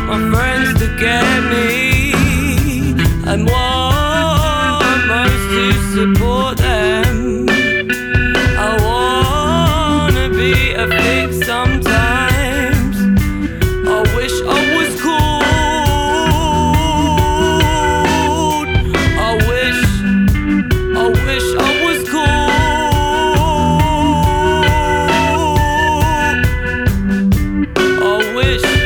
my friends to get me, and want most to support them. I wanna be a fix sometimes. I wish I was cool. I wish I was cool. I wish